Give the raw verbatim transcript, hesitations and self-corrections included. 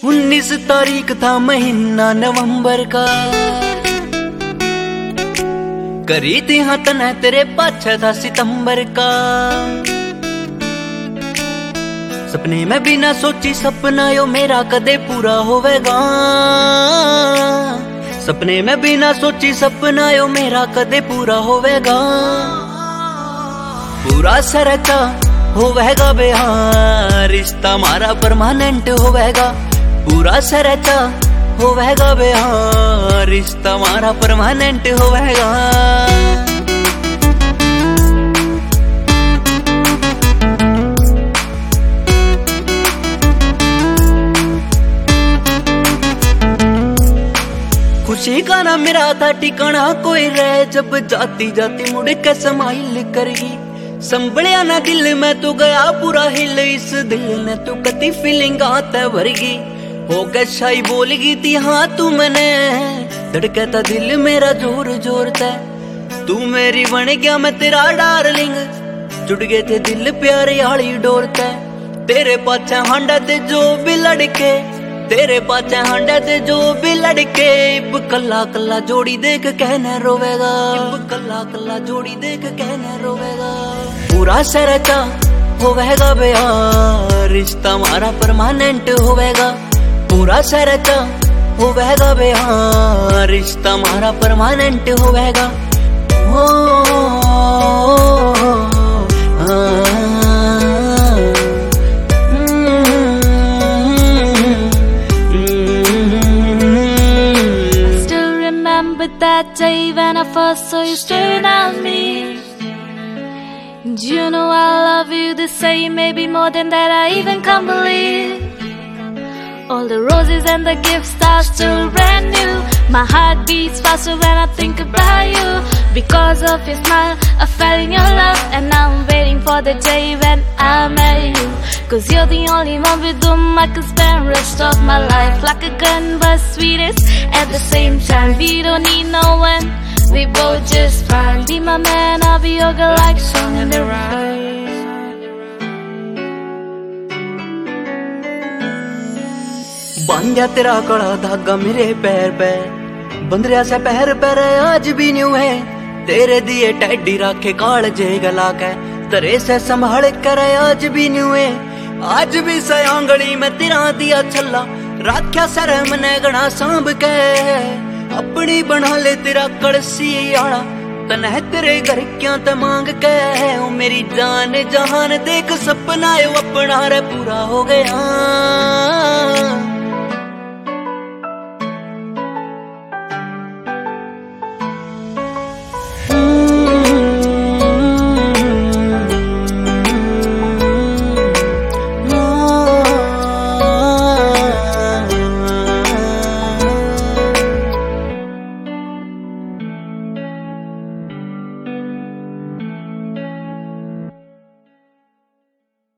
उन्नीस तारीख था महीना नवंबर का, करी थी हाँ तना तेरे पाछे था सितंबर का। सपने में बिना सोची सपना यो मेरा कदे पूरा होवेगा, सपने में बिना सोची सपना यो मेरा कदे पूरा होवेगा। पूरा सरचा होवेगा बेहार, रिश्ता हमारा परमानेंट होवेगा। पूरा सरचा होवेगा बेहार, रिश्ता हमारा परमानेंट होवेगा। खुशी का ना मेरा था ठिकाना कोई रहे, जब जाती जाती मुड़ के समाइल करेगी। संभलिया ना दिल में तो गया पूरा हिल, इस दिल ने तो कती फीलिंग आते भरगी। हो गए शाही बोलगी थी हाँ तू मैंने, धड़के था दिल मेरा जोर जोर ते। तू मेरी बन गया मैं तेरा डार्लिंग, जुड़ गए थे दिल प्यारे आली डोरते। तेरे पाछे हांडा ते जो भी लड़के, तेरे पाछे हांडा ते जो भी लड़के। इब कल्ला कल्ला जोड़ी देख कहने रोवेगा, इब कल्ला कल्ला जोड़ी देख कहने रोवेगा। पूरा सरचा होवेगा बेहार, रिश्ता हमारा परमानेंट होवेगा। पूरा सरचा होवेगा बेहार, रिश्ता हमारा परमानेंट होवेगा। हो that day when I first saw you staring at me. And you know I love you the same, maybe more than that I even can't believe. All the roses and the gifts are still brand new. My heart beats faster when I think about you. Because of your smile, I fell in your love, and now I'm waiting for the day when I met you. Cause you're the only one with whom I can spend rest of my life. Like a gun but sweetest at the same time. We don't need no one, we both just fine. Be my man, I'll be your girl like song in the rain. बन गया तेरा कड़ा धागा मेरे पैर पे, बंदरिया से पैर पैर आज भी न्यू है। तेरे दिए टैडी राखे काल जे गला के, तेरे से संभाल कर आज भी न्यू है। आज भी सयांगली में तेरा दिया छल्ला, राख्या सर मने गणा सांभ के। अपनी बना ले तेरा कड़सी आड़ा, तने तेरे घर क्या ते मांग के। ओ मेरी जान जहान देख सपना अपना रे पूरा हो गया।